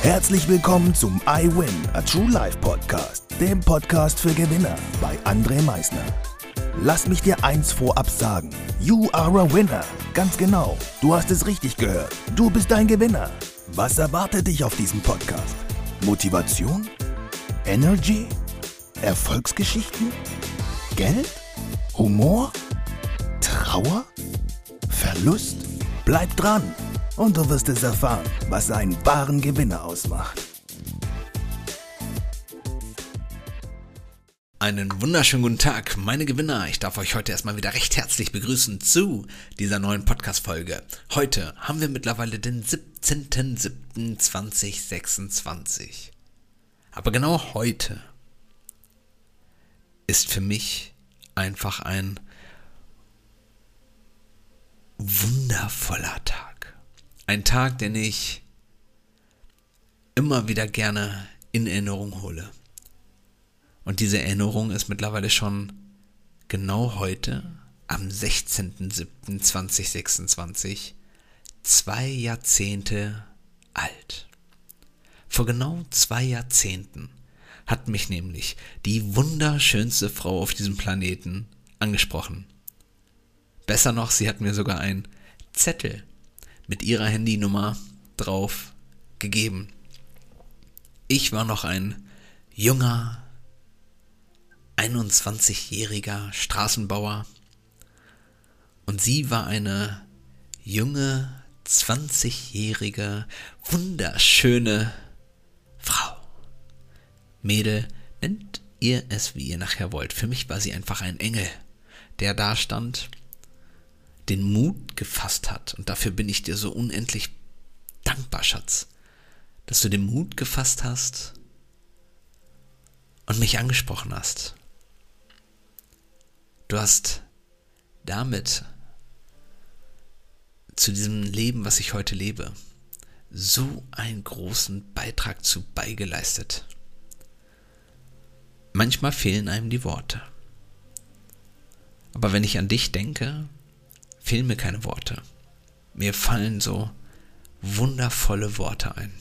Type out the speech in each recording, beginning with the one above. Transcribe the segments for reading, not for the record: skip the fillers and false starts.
Herzlich willkommen zum I Win, a True Life Podcast, dem Podcast für Gewinner bei André Meisner. Lass mich dir eins vorab sagen, you are a winner. Ganz genau, du hast es richtig gehört, du bist ein Gewinner. Was erwartet dich auf diesem Podcast? Motivation? Energy? Erfolgsgeschichten? Geld? Humor? Trauer? Verlust? Bleib dran und du wirst es erfahren, was einen wahren Gewinner ausmacht. Einen wunderschönen guten Tag, meine Gewinner. Ich darf euch heute erstmal wieder recht herzlich begrüßen zu dieser neuen Podcast-Folge. Heute haben wir mittlerweile den 17.07.2026. Aber genau heute ist für mich einfach ein wundervoller Tag. Ein Tag, den ich immer wieder gerne in Erinnerung hole. Und diese Erinnerung ist mittlerweile schon genau heute, am 16.07.2026, 2 Jahrzehnte alt. Vor genau 2 Jahrzehnten hat mich nämlich die wunderschönste Frau auf diesem Planeten angesprochen. Besser noch, sie hat mir sogar einen Zettel mit ihrer Handynummer drauf gegeben. Ich war noch ein junger, 21-jähriger Straßenbauer und sie war eine junge, 20-jährige, wunderschöne Frau. Mädel, nennt ihr es, wie ihr nachher wollt. Für mich war sie einfach ein Engel, der da stand, den Mut gefasst hat. Und dafür bin ich dir so unendlich dankbar, Schatz, dass du den Mut gefasst hast und mich angesprochen hast. Du hast damit zu diesem Leben, was ich heute lebe, so einen großen Beitrag zu beigeleistet. Manchmal fehlen einem die Worte. Aber wenn ich an dich denke, fehlen mir keine Worte. Mir fallen so wundervolle Worte ein.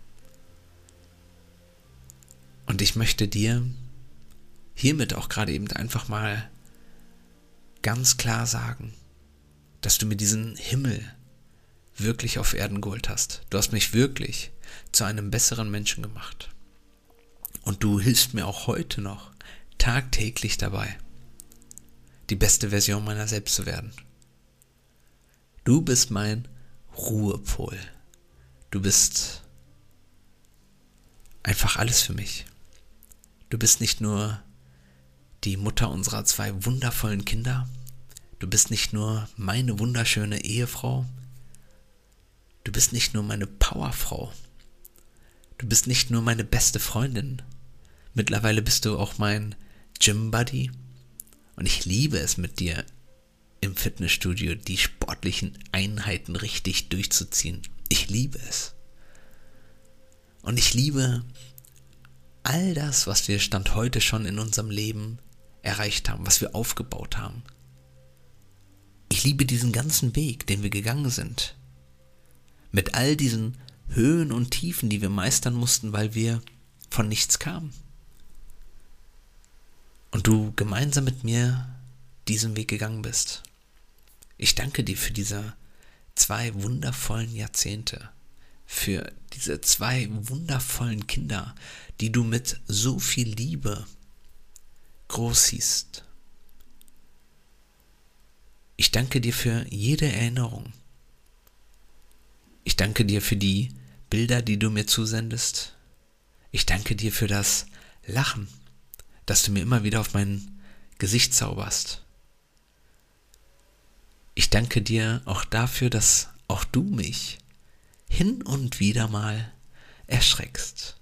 Und ich möchte dir hiermit auch gerade eben einfach mal ganz klar sagen, dass du mir diesen Himmel wirklich auf Erden geholt hast. Du hast mich wirklich zu einem besseren Menschen gemacht. Und du hilfst mir auch heute noch tagtäglich dabei, die beste Version meiner selbst zu werden. Du bist mein Ruhepol. Du bist einfach alles für mich. Du bist nicht nur die Mutter unserer 2 wundervollen Kinder. Du bist nicht nur meine wunderschöne Ehefrau. Du bist nicht nur meine Powerfrau. Du bist nicht nur meine beste Freundin. Mittlerweile bist du auch mein Gym-Buddy. Und ich liebe es, mit dir im Fitnessstudio die sportlichen Einheiten richtig durchzuziehen. Ich liebe es. Und ich liebe all das, was wir Stand heute schon in unserem Leben erreicht haben, was wir aufgebaut haben. Ich liebe diesen ganzen Weg, den wir gegangen sind. Mit all diesen Höhen und Tiefen, die wir meistern mussten, weil wir von nichts kamen. Und du gemeinsam mit mir diesen Weg gegangen bist. Ich danke dir für diese 2 wundervollen Jahrzehnte, für diese 2 wundervollen Kinder, die du mit so viel Liebe großziehst. Ich danke dir für jede Erinnerung. Ich danke dir für die Bilder, die du mir zusendest. Ich danke dir für das Lachen, das du mir immer wieder auf mein Gesicht zauberst. Ich danke dir auch dafür, dass auch du mich hin und wieder mal erschreckst.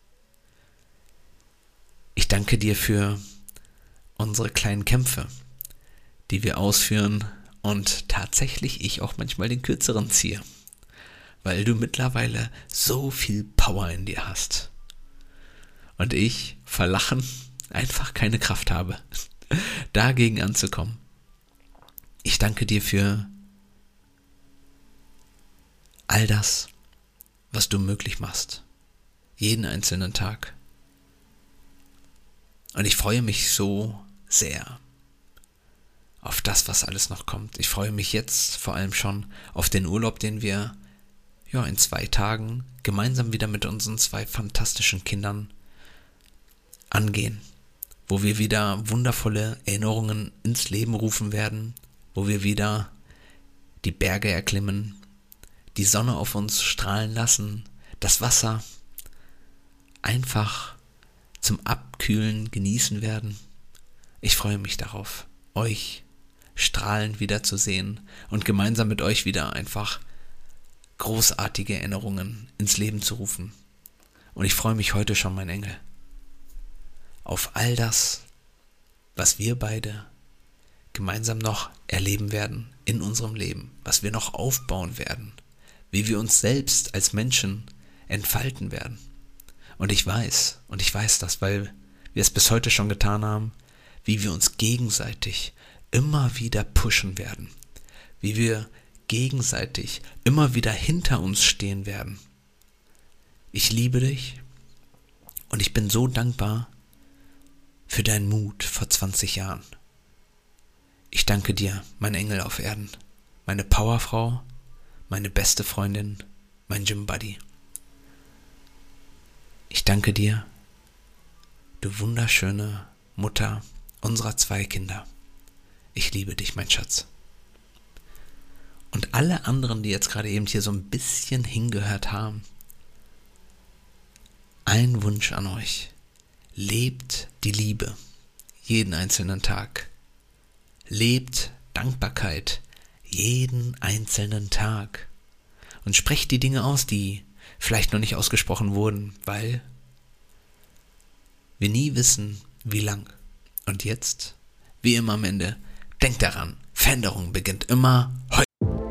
Ich danke dir für unsere kleinen Kämpfe, die wir ausführen und tatsächlich ich auch manchmal den kürzeren ziehe, weil du mittlerweile so viel Power in dir hast und ich vor Lachen einfach keine Kraft habe, dagegen anzukommen. Ich danke dir für all das, was du möglich machst. Jeden einzelnen Tag. Und ich freue mich so sehr auf das, was alles noch kommt. Ich freue mich jetzt vor allem schon auf den Urlaub, den wir in 2 Tagen gemeinsam wieder mit unseren 2 fantastischen Kindern angehen, wo wir wieder wundervolle Erinnerungen ins Leben rufen werden, wo wir wieder die Berge erklimmen, die Sonne auf uns strahlen lassen, das Wasser einfach zum Abkühlen genießen werden. Ich freue mich darauf, euch strahlend wiederzusehen und gemeinsam mit euch wieder einfach großartige Erinnerungen ins Leben zu rufen. Und ich freue mich heute schon, mein Engel, auf all das, was wir beide gemeinsam noch erleben werden in unserem Leben, was wir noch aufbauen werden, wie wir uns selbst als Menschen entfalten werden. Und ich weiß das, weil wir es bis heute schon getan haben, wie wir uns gegenseitig immer wieder pushen werden, wie wir gegenseitig immer wieder hinter uns stehen werden. Ich liebe dich und ich bin so dankbar für deinen Mut vor 20 Jahren. Ich danke dir, mein Engel auf Erden, meine Powerfrau, meine beste Freundin, mein Gym Buddy. Ich danke dir, du wunderschöne Mutter unserer 2 Kinder. Ich liebe dich, mein Schatz. Und alle anderen, die jetzt gerade eben hier so ein bisschen hingehört haben, ein Wunsch an euch. Lebt die Liebe jeden einzelnen Tag. Lebt Dankbarkeit jeden einzelnen Tag. Und sprecht die Dinge aus, die vielleicht noch nicht ausgesprochen wurden, weil wir nie wissen, wie lang. Und jetzt, wie immer am Ende, denkt daran, Veränderung beginnt immer heute.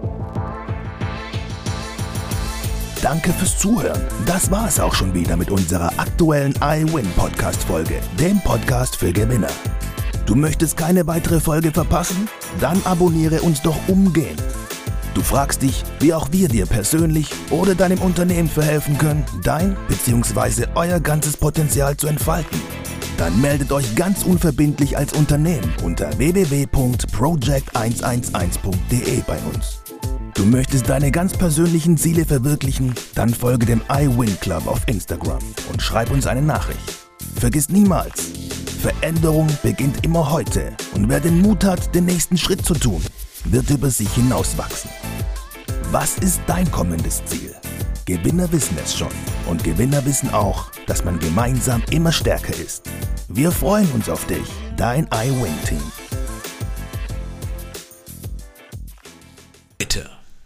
Danke fürs Zuhören. Das war es auch schon wieder mit unserer aktuellen iWin-Podcast-Folge, dem Podcast für Gewinner. Du möchtest keine weitere Folge verpassen? Dann abonniere uns doch umgehend. Du fragst dich, wie auch wir dir persönlich oder deinem Unternehmen verhelfen können, dein bzw. euer ganzes Potenzial zu entfalten. Dann meldet euch ganz unverbindlich als Unternehmen unter www.project111.de bei uns. Du möchtest deine ganz persönlichen Ziele verwirklichen? Dann folge dem iWin Club auf Instagram und schreib uns eine Nachricht. Vergiss niemals, Veränderung beginnt immer heute und wer den Mut hat, den nächsten Schritt zu tun, wird über sich hinauswachsen. Was ist dein kommendes Ziel? Gewinner wissen es schon und Gewinner wissen auch, dass man gemeinsam immer stärker ist. Wir freuen uns auf dich, dein iWin-Team.